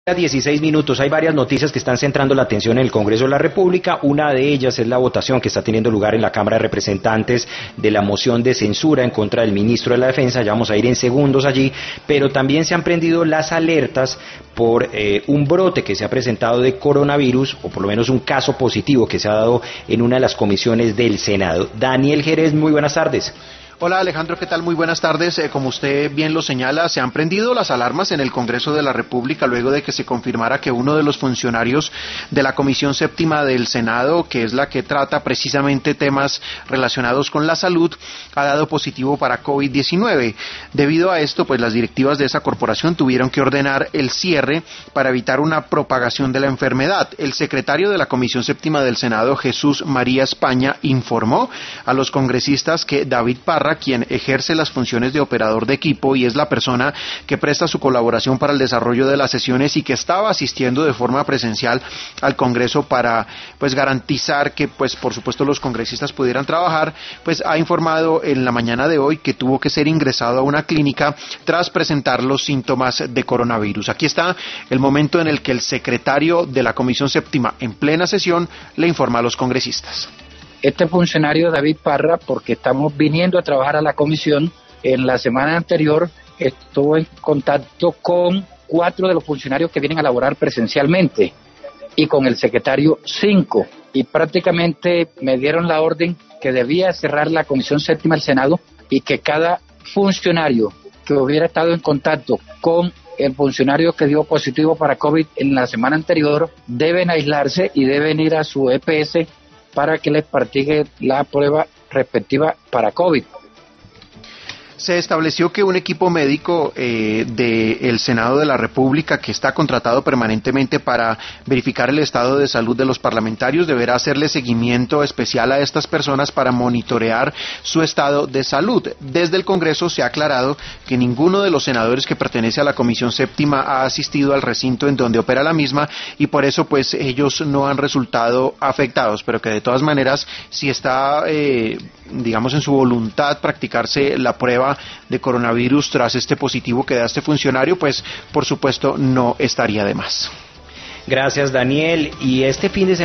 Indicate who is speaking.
Speaker 1: 16 minutos. Hay varias noticias que están centrando la atención en el Congreso de la República. Una de ellas es la votación que está teniendo lugar en la Cámara de Representantes de la moción de censura en contra del ministro de la Defensa. Ya vamos a ir en segundos allí, pero también se han prendido las alertas por un brote que se ha presentado de coronavirus, o por lo menos un caso positivo que se ha dado en una de las comisiones del Senado. Daniel Jerez, muy buenas tardes.
Speaker 2: Hola Alejandro, ¿qué tal? Muy buenas tardes. Como usted bien lo señala, se han prendido las alarmas en el Congreso de la República luego de que se confirmara que uno de los funcionarios de la Comisión Séptima del Senado, que es la que trata precisamente temas relacionados con la salud, ha dado positivo para COVID-19. Debido a esto, pues las directivas de esa corporación tuvieron que ordenar el cierre para evitar una propagación de la enfermedad. El secretario de la Comisión Séptima del Senado, Jesús María España, informó a los congresistas que David Parra, quien ejerce las funciones de operador de equipo y es la persona que presta su colaboración para el desarrollo de las sesiones y que estaba asistiendo de forma presencial al Congreso para garantizar que por supuesto los congresistas pudieran trabajar, ha informado en la mañana de hoy que tuvo que ser ingresado a una clínica tras presentar los síntomas de coronavirus. Aquí está el momento en el que el secretario de la Comisión Séptima en plena sesión le informa a los congresistas.
Speaker 3: Este funcionario David Parra, porque estamos viniendo a trabajar a la comisión, en la semana anterior estuvo en contacto con 4 de los funcionarios que vienen a laborar presencialmente y con el secretario 5, y prácticamente me dieron la orden que debía cerrar la Comisión Séptima del Senado y que cada funcionario que hubiera estado en contacto con el funcionario que dio positivo para COVID en la semana anterior deben aislarse y deben ir a su EPS para que les practique la prueba respectiva para COVID.
Speaker 2: Se estableció que un equipo médico del Senado de la República, que está contratado permanentemente para verificar el estado de salud de los parlamentarios, deberá hacerle seguimiento especial a estas personas para monitorear su estado de salud. Desde el Congreso se ha aclarado que ninguno de los senadores que pertenece a la Comisión Séptima ha asistido al recinto en donde opera la misma y por eso ellos no han resultado afectados, pero que de todas maneras si está en su voluntad practicarse la prueba de coronavirus tras este positivo que da este funcionario, por supuesto no estaría de más.
Speaker 1: Gracias, Daniel. Y este fin de semana